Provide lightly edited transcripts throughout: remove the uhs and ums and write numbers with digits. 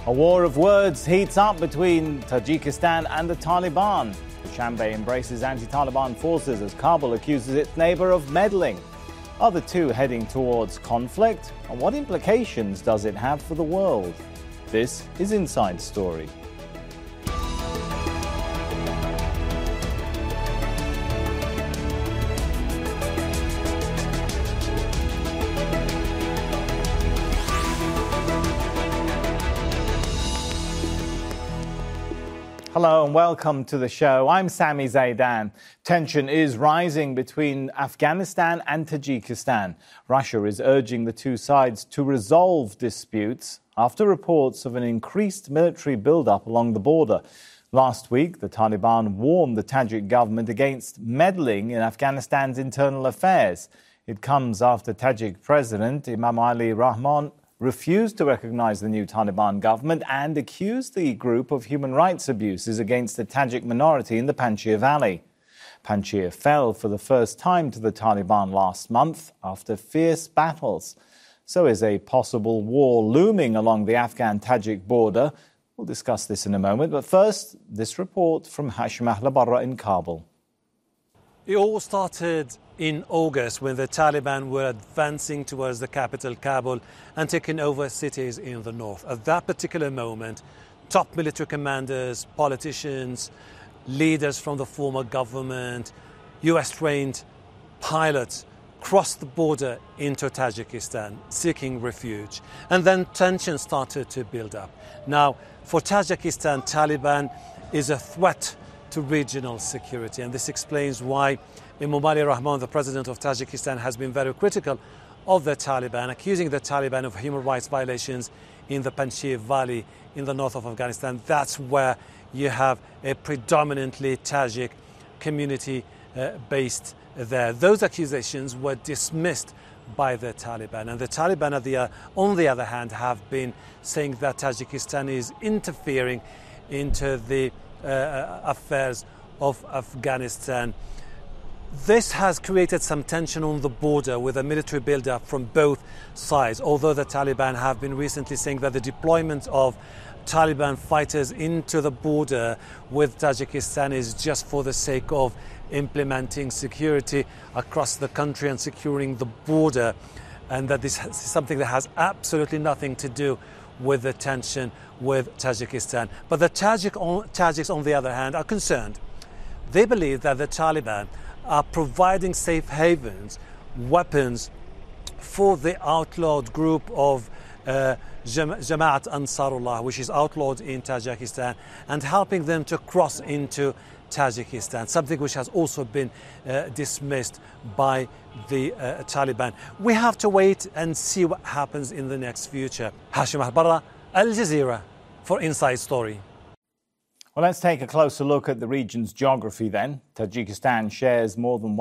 A war of words heats up between Tajikistan and the Taliban. Dushanbe embraces anti-Taliban forces as Kabul accuses its neighbour of meddling. Are the two heading towards conflict? And what implications does it have for the world? This is Inside Story. Hello and welcome to the show. I'm Sami Zaidan. Tension is rising between Afghanistan and Tajikistan. Russia is urging the two sides to resolve disputes after reports of an increased military build-up along the border. Last week, the Taliban warned the Tajik government against meddling in Afghanistan's internal affairs. It comes after Tajik President Emomali Rahmon refused to recognize the new Taliban government and accused the group of human rights abuses against the Tajik minority in the Panjshir Valley. Panjshir fell for the first time to the Taliban last month after fierce battles. So is a possible war looming along the Afghan-Tajik border? We'll discuss this in a moment, but first, this report from Hashim Ahlabarra in Kabul. It all started in August when the Taliban were advancing towards the capital, Kabul, and taking over cities in the north. At that particular moment, top military commanders, politicians, leaders from the former government, US-trained pilots crossed the border into Tajikistan, seeking refuge. And then tensions started to build up. Now, for Tajikistan, Taliban is a threat to regional security, and this explains why Emomali Rahmon, the president of Tajikistan, has been very critical of the Taliban, accusing the Taliban of human rights violations in the Panjshir Valley in the north of Afghanistan. That's where you have a predominantly Tajik community based there. Those accusations were dismissed by the Taliban, and the Taliban, on the other hand, have been saying that Tajikistan is interfering into the affairs of Afghanistan. This has created some tension on the border with a military build-up from both sides, although the Taliban have been recently saying that the deployment of Taliban fighters into the border with Tajikistan is just for the sake of implementing security across the country and securing the border, and that this is something that has absolutely nothing to do with the tension with Tajikistan. But the Tajiks, on the other hand, are concerned. They believe that the Taliban are providing safe havens, weapons for the outlawed group of Jamaat Ansarullah, which is outlawed in Tajikistan, and helping them to cross into Tajikistan, something which has also been dismissed by the Taliban. We have to wait and see what happens in the next future. Hashim Ahlabarra, Al Jazeera, for Inside Story. Well, let's take a closer look at the region's geography then. Tajikistan shares more than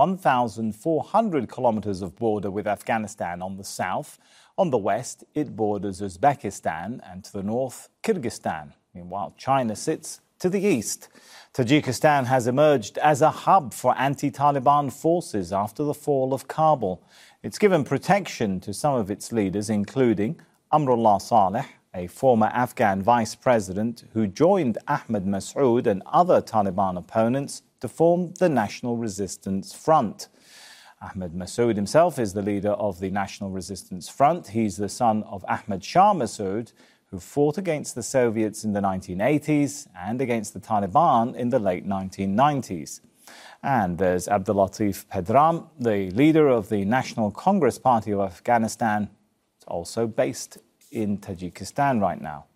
1,400 kilometers of border with Afghanistan on the south. On the west, it borders Uzbekistan, and to the north, Kyrgyzstan. Meanwhile, China sits to the east. Tajikistan has emerged as a hub for anti-Taliban forces after the fall of Kabul. It's given protection to some of its leaders, including Amrullah Saleh, a former Afghan vice president who joined Ahmad Massoud and other Taliban opponents to form the National Resistance Front. Ahmad Massoud himself is the leader of the National Resistance Front. He's the son of Ahmad Shah Massoud, who fought against the Soviets in the 1980s and against the Taliban in the late 1990s. And there's Abdulatif Pedram, the leader of the National Congress Party of Afghanistan, also based in Tajikistan right now.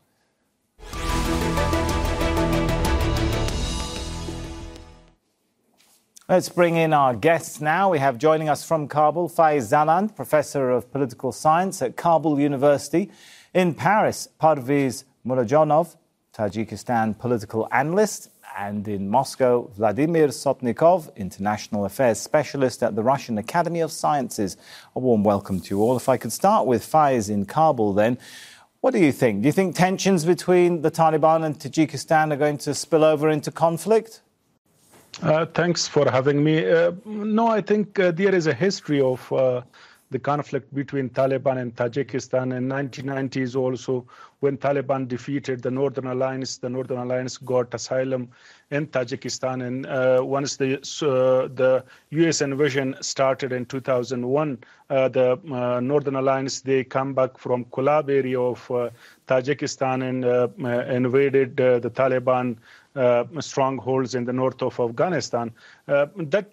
Let's bring in our guests now. We have joining us from Kabul, Faiz Zaland, Professor of Political Science at Kabul University. In Paris, Parviz Murajanov, Tajikistan political analyst. And in Moscow, Vladimir Sotnikov, International Affairs Specialist at the Russian Academy of Sciences. A warm welcome to you all. If I could start with Faiz in Kabul then. What do you think? Do you think tensions between the Taliban and Tajikistan are going to spill over into conflict? Thanks for having me. No, I think there is a history of the conflict between Taliban and Tajikistan. In 1990s also, when Taliban defeated the Northern Alliance got asylum in Tajikistan. And once the U.S. invasion started in 2001, the Northern Alliance, they come back from Kulab area of Tajikistan and invaded the Taliban strongholds in the north of Afghanistan. That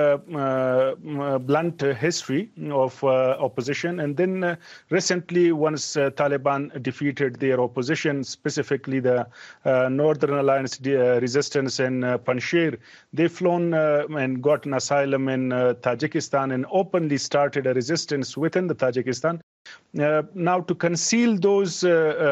blunt history of opposition. And then recently, once Taliban defeated their opposition, specifically the Northern Alliance resistance in Panjshir, they flown and got an asylum in Tajikistan and openly started a resistance within the Tajikistan. Now, to conceal those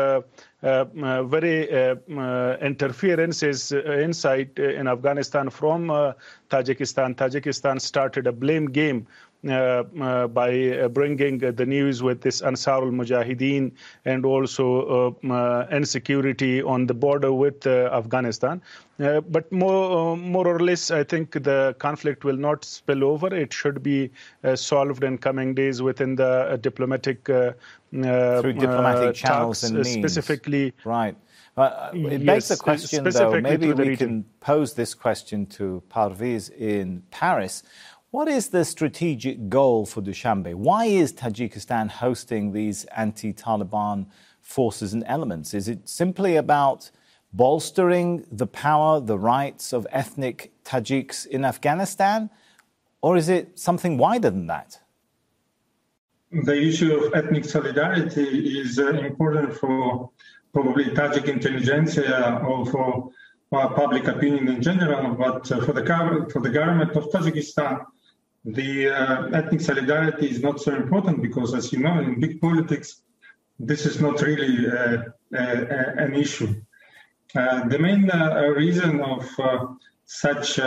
very interferences inside in Afghanistan from Tajikistan started a blame game by bringing the news with this Ansarul Mujahideen and also insecurity on the border with Afghanistan. But more or less, I think the conflict will not spill over. It should be solved in coming days within the diplomatic through diplomatic channels and means. Specifically, right. It begs the question, though, maybe we can pose this question to Parviz in Paris. What is the strategic goal for Dushanbe? Why is Tajikistan hosting these anti-Taliban forces and elements? Is it simply about bolstering the power, the rights of ethnic Tajiks in Afghanistan? Or is it something wider than that? The issue of ethnic solidarity is important for probably Tajik intelligentsia or for public opinion in general, but for the government of Tajikistan, the ethnic solidarity is not so important because, as you know, in big politics, this is not really an issue. The main reason of such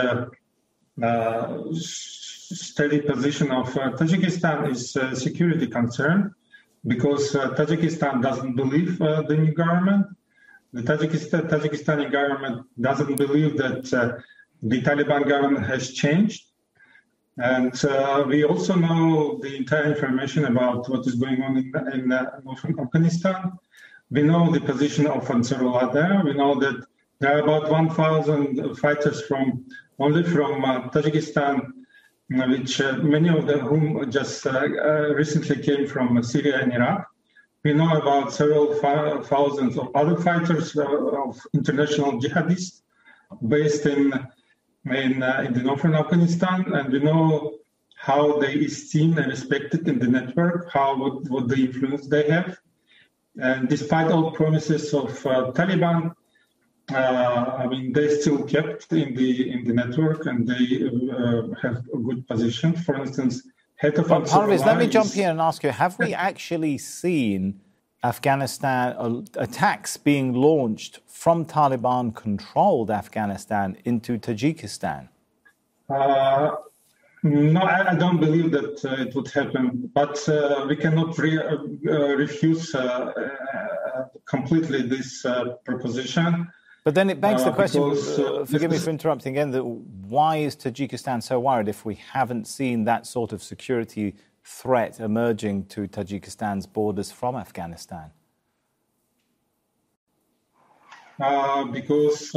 steady position of Tajikistan is security concern, because Tajikistan doesn't believe the new government. The Tajikistani government doesn't believe that the Taliban government has changed. And we also know the entire information about what is going on in northern Afghanistan. We know the position of Ansarullah there. We know that there are about 1,000 fighters only from Tajikistan, which many of whom just recently came from Syria and Iraq. We know about several thousands of other fighters of international jihadists based in the northern Afghanistan, and we know how they esteemed and respected in the network, what the influence they have. And despite all promises of Taliban, they still kept in the network, and they have a good position. For instance, head of Parviz, let me jump here and ask you: have we actually seen Afghanistan attacks being launched from Taliban-controlled Afghanistan into Tajikistan? No, I don't believe that it would happen. But we cannot refuse completely this proposition. But then it begs the question, forgive me for interrupting again, that why is Tajikistan so worried if we haven't seen that sort of security threat emerging to Tajikistan's borders from Afghanistan? Because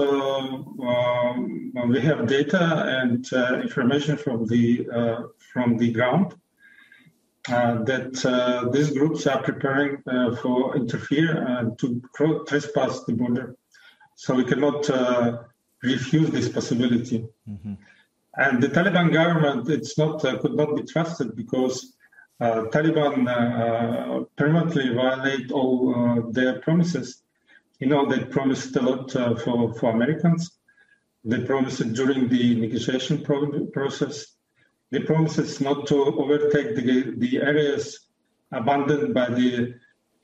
we have data and information from the ground that these groups are preparing for interfere to trespass the border. So we cannot refuse this possibility. Mm-hmm. And the Taliban government, could not be trusted because Taliban permanently violate all their promises. You know, they promised a lot for Americans. They promised it during the negotiation process. They promised not to overtake the areas abandoned by the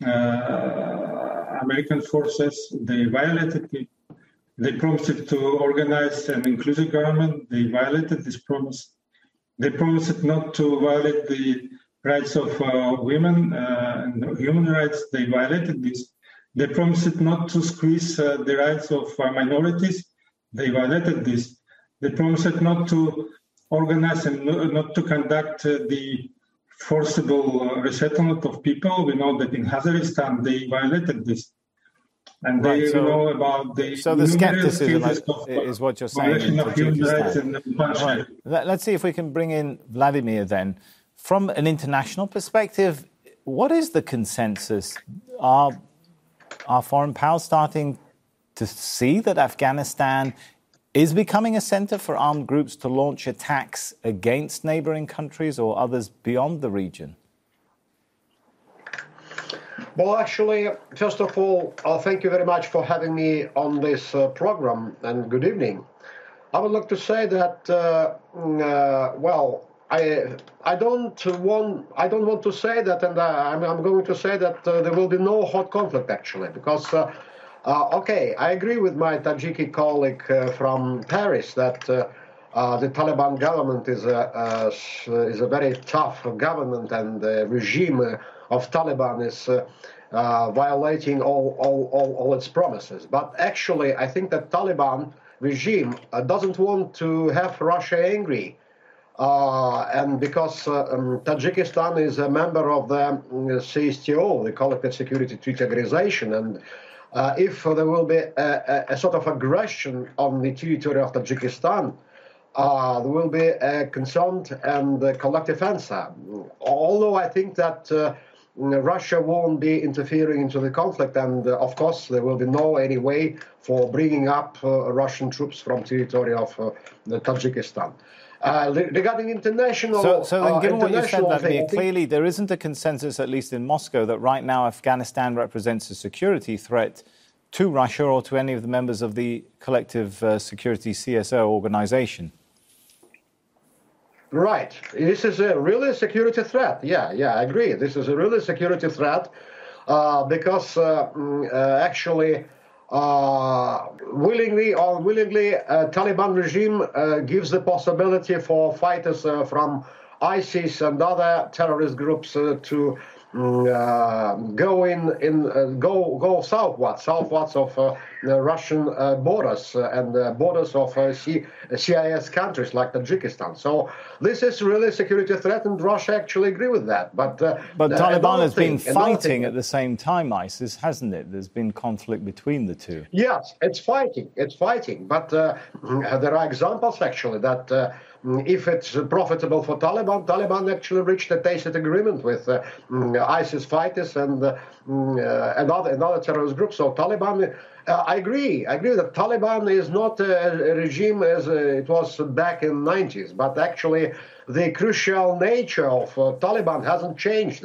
American forces. They violated it. They promised to organize an inclusive government. They violated this promise. They promised not to violate the rights of women and human rights. They violated this. They promised not to squeeze the rights of minorities. They violated this. They promised not to organize and not to conduct the forcible resettlement of people. We know that in Kazakhstan they violated this. And they know about the skepticism is what you're saying. Of human rights and right. Let's see if we can bring in Vladimir then. From an international perspective, what is the consensus? Are foreign powers starting to see that Afghanistan is becoming a center for armed groups to launch attacks against neighboring countries or others beyond the region? Well, actually, first of all, thank you very much for having me on this program, and good evening. I would like to say that, I don't want to say that, and I'm going to say that there will be no hot conflict, actually, because, I agree with my Tajiki colleague from Paris that the Taliban government is a very tough government, and the regime of Taliban is violating all its promises. But actually, I think that Taliban regime doesn't want to have Russia angry. And because Tajikistan is a member of the CSTO, the Collective Security Treaty Organization, and if there will be a sort of aggression on the territory of Tajikistan, there will be a concerned and collective answer. Although I think that Russia won't be interfering into the conflict, and of course there will be no any way for bringing up Russian troops from territory of Tajikistan. Regarding international... So then given what you said, Vladimir, clearly there isn't a consensus, at least in Moscow, that right now Afghanistan represents a security threat to Russia or to any of the members of the Collective Security CSO organization. Right. This is a really security threat. Yeah, I agree. This is a really security threat because actually, willingly or unwillingly, Taliban regime gives the possibility for fighters from ISIS and other terrorist groups to go southwards of Russian borders and borders of CIS countries like Tajikistan. So this is really a security threat, and Russia actually agree with that. But Taliban has been fighting at the same time ISIS, hasn't it? There's been conflict between the two. Yes, it's fighting. But there are examples actually that. If it's profitable for Taliban actually reached a tacit agreement with ISIS fighters and other terrorist groups. So Taliban, I agree that Taliban is not a regime as it was back in the 90s, but actually the crucial nature of Taliban hasn't changed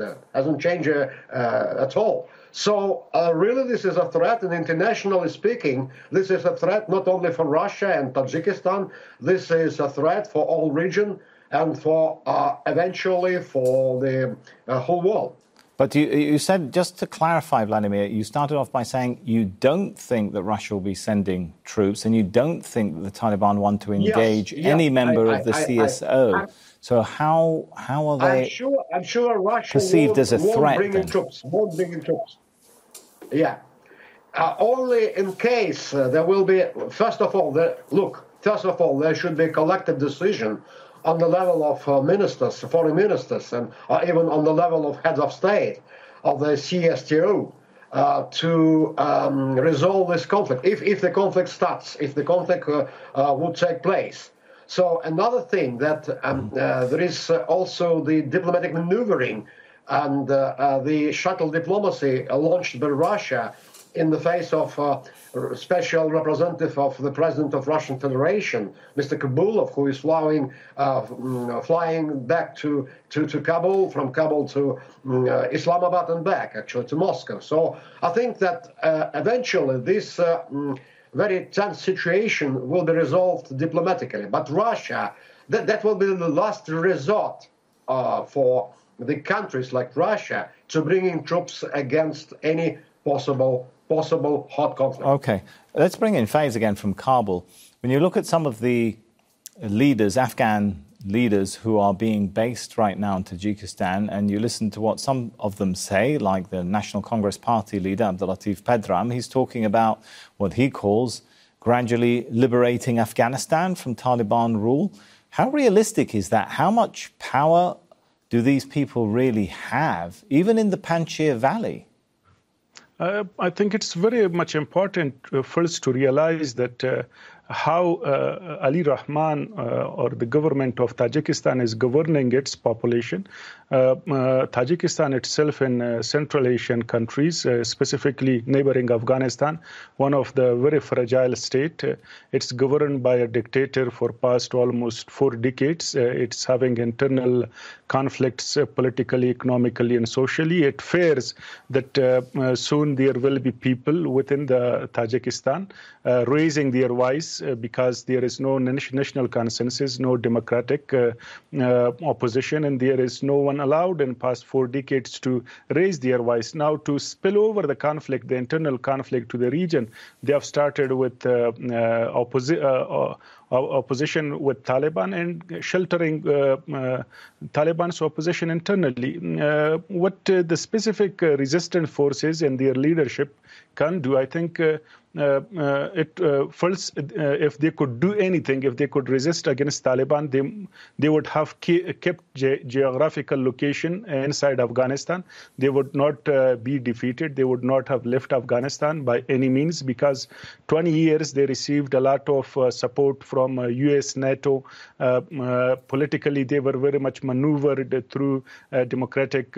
at all. So really this is a threat, and internationally speaking, this is a threat not only for Russia and Tajikistan, this is a threat for all region and for eventually for the whole world. But you said, just to clarify, Vladimir, you started off by saying you don't think that Russia will be sending troops, and you don't think that the Taliban want to engage any member of the CSO. So how are they I'm sure Russia perceived as a threat? Won't bring in troops. Yeah. Only in case there will be, first of all, there should be a collective decision on the level of ministers, foreign ministers, and even on the level of heads of state of the CSTO to resolve this conflict, if the conflict starts, if the conflict would take place. So another thing that there is also the diplomatic maneuvering and the shuttle diplomacy launched by Russia in the face of special representative of the president of Russian Federation, Mr. Kabulov, who is flying back to Kabul, from Kabul to Islamabad and back, actually, to Moscow. So I think that eventually this very tense situation will be resolved diplomatically. But Russia, that will be the last resort for the countries like Russia to bring in troops against any possible hot conflict. Okay. Let's bring in Faiz again from Kabul. When you look at some of the leaders, Afghan leaders who are being based right now in Tajikistan, and you listen to what some of them say, like the National Congress Party leader, Abdulatif Pedram, he's talking about what he calls gradually liberating Afghanistan from Taliban rule. How realistic is that? How much power do these people really have, even in the Panjshir Valley? I think it's very much important first to realize that how Ali Rahman or the government of Tajikistan is governing its population. Tajikistan itself in Central Asian countries, specifically neighboring Afghanistan, one of the very fragile state. It's governed by a dictator for past almost 4 decades. It's having internal conflicts politically, economically, and socially. It fears that soon there will be people within the Tajikistan raising their voice because there is no national consensus, no democratic opposition, and there is no one allowed in past 4 decades to raise their voice. Now, to spill over the conflict, the internal conflict to the region, they have started with opposition with Taliban and sheltering Taliban's opposition internally. What the specific resistance forces and their leadership can do, I think first, if they could do anything, if they could resist against Taliban, they would have kept geographical location inside Afghanistan. They would not be defeated. They would not have left Afghanistan by any means, because 20 years they received a lot of support from US, NATO. Politically, they were very much maneuvered through democratic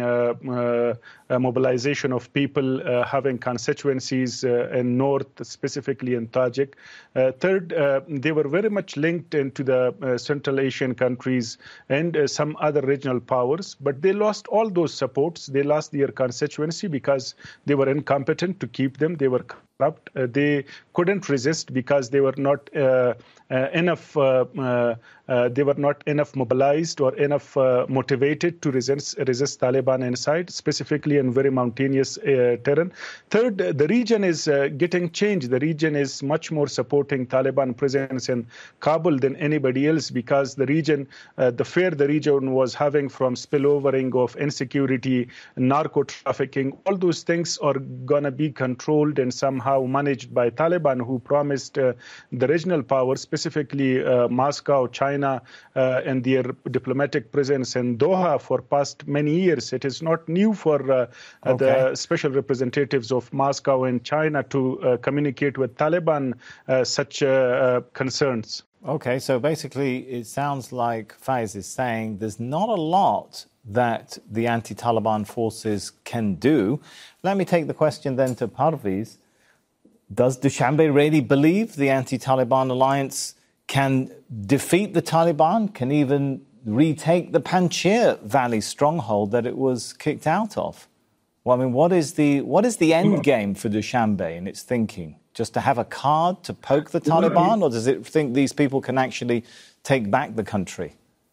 mobilization of people having constituencies in North, specifically in Tajik. Third, they were very much linked into the Central Asian countries and some other regional powers, but they lost all those supports. They lost their constituency because they were incompetent to keep them. They were corrupt. They couldn't resist because they were not enough. They were not enough mobilized or enough motivated to resist Taliban inside, specifically in very mountainous terrain. Third, the region is getting changed. The region is much more supporting Taliban presence in Kabul than anybody else, because the region, the fear the region was having from spillovering of insecurity, narco trafficking, all those things are going to be controlled and somehow managed by Taliban, who promised the regional powers, specifically Moscow, China, and their diplomatic presence in Doha for past many years. It is not new for the special representatives of Moscow and China to communicate with Taliban such concerns. Okay, so basically it sounds like Faiz is saying there's not a lot that the anti-Taliban forces can do. Let me take the question then to Parviz. Does Dushanbe really believe the anti-Taliban alliance can defeat the Taliban, can even retake the Panjshir Valley stronghold that it was kicked out of? Well, I mean, what is the end game for Dushanbe in its thinking? Just to have a card to poke the Taliban, or does it think these people can actually take back the country?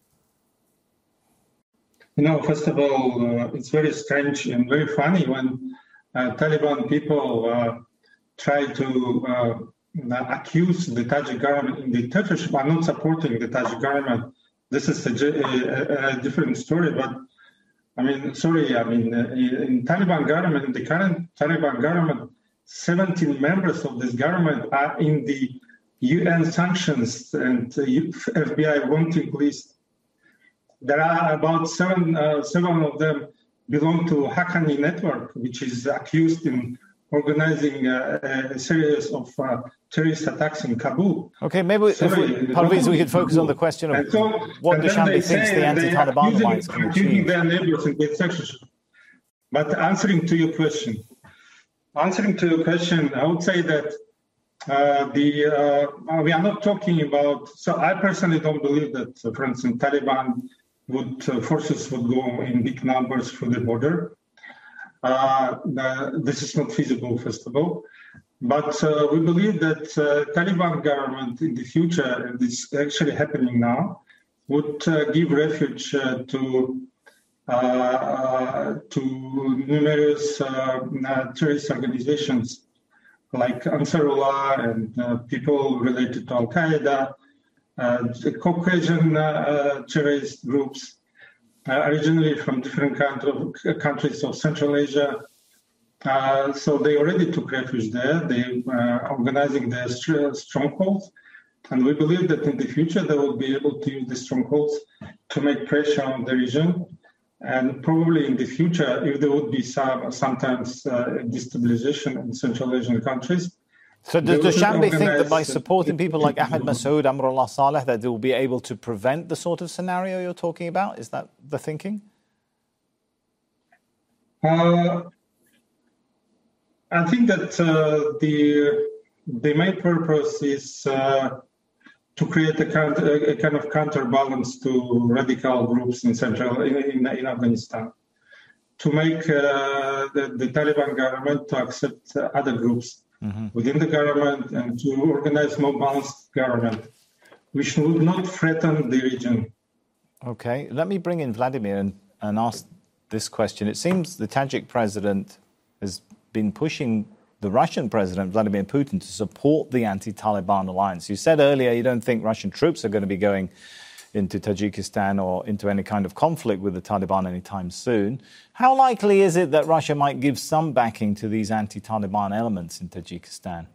First of all, it's very strange and very funny when Taliban people try to accuse the Tajik government. The Turkish are not supporting the Tajik government. This is a different story. But in Taliban government, the current Taliban government, 17 members of this government are in the UN sanctions and FBI wanting list. There are about seven of them belong to Haqqani network, which is accused in organizing a series of terrorist attacks in Kabul. Okay, maybe Parviz, we could focus on the question of what Dushanbe thinks the anti-Taliban alliance can achieve. Their neighbors in censorship. But answering to your question, I would say that we are not talking about. So I personally don't believe that, for instance, Taliban forces would go in big numbers through the border. This is not feasible, first of all. But we believe that Taliban government in the future, and it's actually happening now, would give refuge to numerous terrorist organizations like Ansarullah and people related to Al-Qaeda, Caucasian terrorist groups, originally from different countries of Central Asia. So they already took refuge there. They are organizing their strongholds. And we believe that in the future they will be able to use the strongholds to make pressure on the region. And probably in the future, if there would be sometimes destabilization in Central Asian countries. So does Dushanbe think that by supporting people like Ahmed Massoud, Amrullah Saleh, that they will be able to prevent the sort of scenario you're talking about? Is that the thinking? I think that the main purpose is to create a kind of counterbalance to radical groups in Afghanistan, to make the Taliban government to accept other groups within the government and to organize more balanced government, which would not threaten the region. Okay, let me bring in Vladimir and ask this question. It seems the Tajik president has been pushing the Russian president, Vladimir Putin, to support the anti-Taliban alliance. You said earlier you don't think Russian troops are going to be going into Tajikistan or into any kind of conflict with the Taliban anytime soon. How likely is it that Russia might give some backing to these anti-Taliban elements in Tajikistan?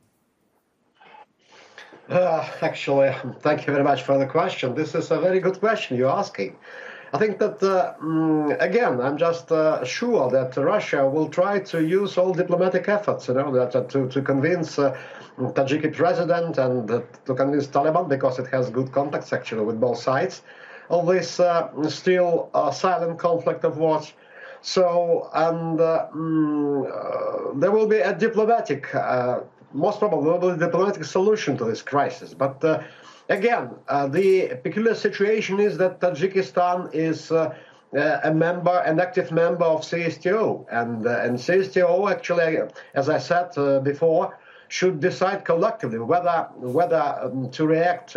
Actually, thank you very much for the question. This is a very good question you're asking. I think that, again, I'm just sure that Russia will try to use all diplomatic efforts, to convince Tajiki president and to convince Taliban, because it has good contacts, actually, with both sides of this still silent conflict of words. So, and there will be a diplomatic, most probably, there will be a diplomatic solution to this crisis. But again, the peculiar situation is that Tajikistan is an active member of CSTO, and CSTO actually, as I said before, should decide collectively whether to react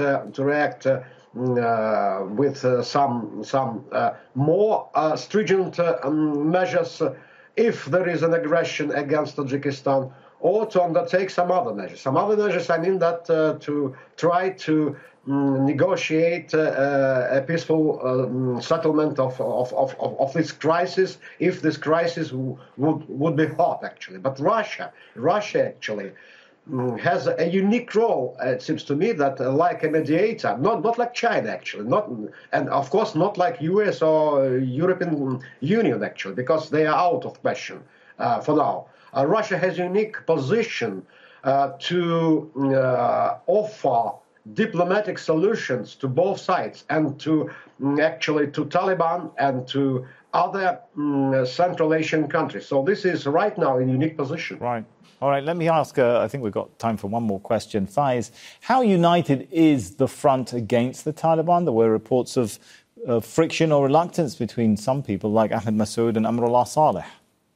with some more stringent measures if there is an aggression against Tajikistan, or to undertake some other measures. Some other measures, I mean that to try to negotiate a peaceful settlement of this crisis, if this crisis would be hot, actually. But Russia actually has a unique role, it seems to me, that like a mediator, not like China, actually, and of course not like US or European Union, actually, because they are out of question for now. Russia has a unique position to offer diplomatic solutions to both sides and to Taliban and to other Central Asian countries. So this is right now in a unique position. Right. All right, let me ask, I think we've got time for one more question. Faiz, how united is the front against the Taliban? There were reports of friction or reluctance between some people like Ahmed Massoud and Amrullah Saleh.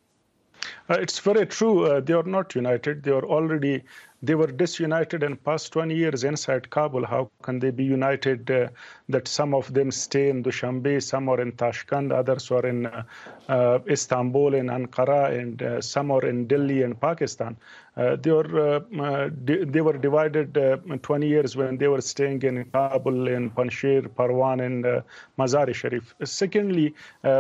It's very true. They are not united. They were disunited in past 20 years inside Kabul. How can they be united that some of them stay in Dushanbe, some are in Tashkent, others are in Istanbul and Ankara, and some are in Delhi and Pakistan. They were divided 20 years when they were staying in Kabul, in Panjshir, Parwan, and Mazar-e-Sharif. Secondly,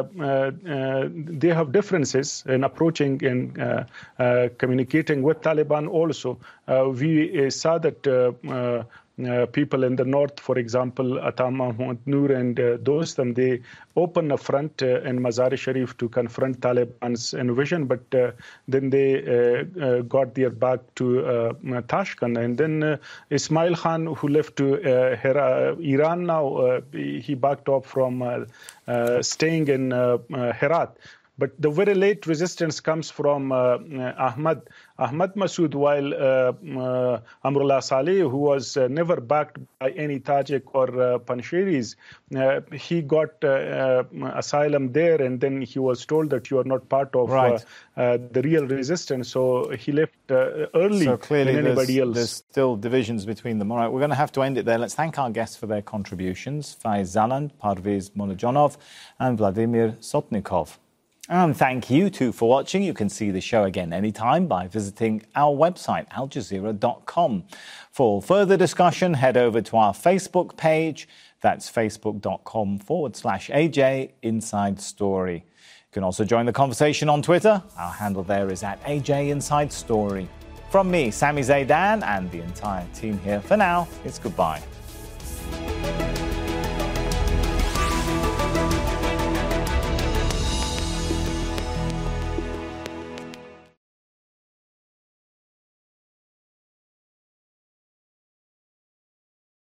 they have differences in approaching and communicating with Taliban also. We saw that people in the north, for example, Ata Mahmoud Noor and Dostum, they opened a front in Mazar-e-Sharif to confront Taliban's invasion, but then they got their back to Tashkent. And then Ismail Khan, who left to Iran now, he backed up from staying in Herat. But the very late resistance comes from Ahmed Massoud, while Amrullah Saleh, who was never backed by any Tajik or Panjshiris, he got asylum there, and then he was told that you are not part of the real resistance. So he left early than anybody else. There's still divisions between them. All right, we're going to have to end it there. Let's thank our guests for their contributions, Faiz Zaland, Parviz Monojonov, and Vladimir Sotnikov. And thank you too for watching. You can see the show again anytime by visiting our website, aljazeera.com. For further discussion, head over to our Facebook page. That's facebook.com/AJ Inside Story. You can also join the conversation on Twitter. Our handle there is @AJ Inside Story. From me, Sami Zaidan, and the entire team here, for now, it's goodbye.